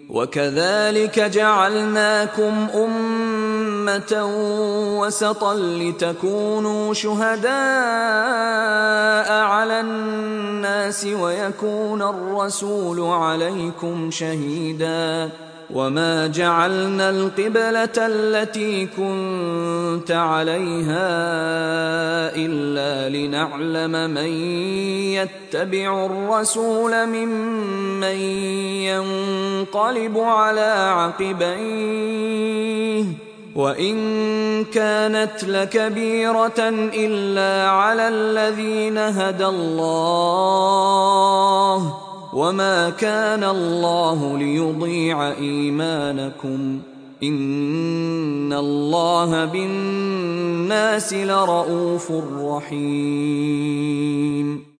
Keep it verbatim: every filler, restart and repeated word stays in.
وكذلك جعلناكم أمة وسطا لتكونوا شهداء على الناس ويكون الرسول عليكم شهيدا وما جعلنا القبلة التي كنت عليها إلا لنعلم من يتبع الرسول ممن ينقلب على عقبيه وإن كانت لكبيرة إلا على الذين هدى الله وما كان الله ليضيع إيمانكم إن الله بالناس لرءوف رحيم